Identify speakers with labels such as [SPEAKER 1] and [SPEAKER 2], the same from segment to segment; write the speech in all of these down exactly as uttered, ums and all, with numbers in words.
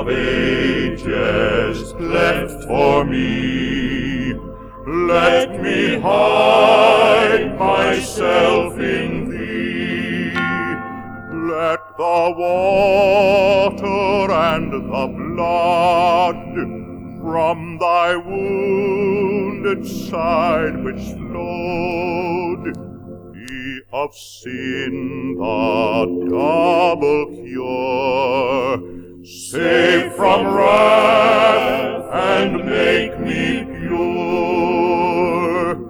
[SPEAKER 1] of ages left for me. Let me hide myself in thee. Let the water and the blood from thy wounded side which flowed be of sin the double cure. Save from wrath and make me pure.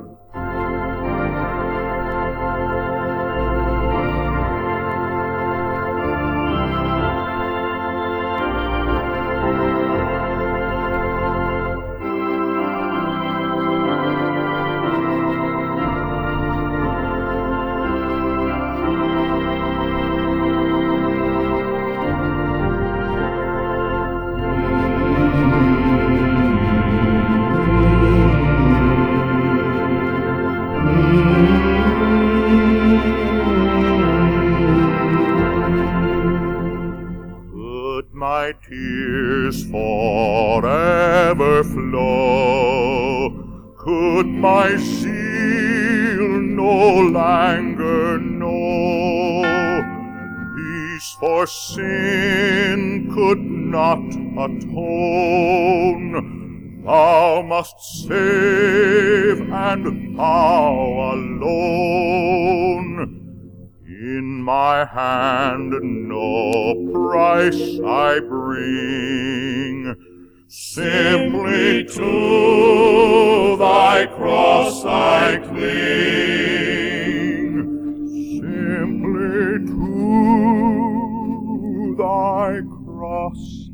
[SPEAKER 1] Could my tears forever flow? Could my zeal no longer know? Peace for sin could not atone. Thou must save, and thou alone. In my hand no price I bring, simply to thy cross I cling, simply to thy cross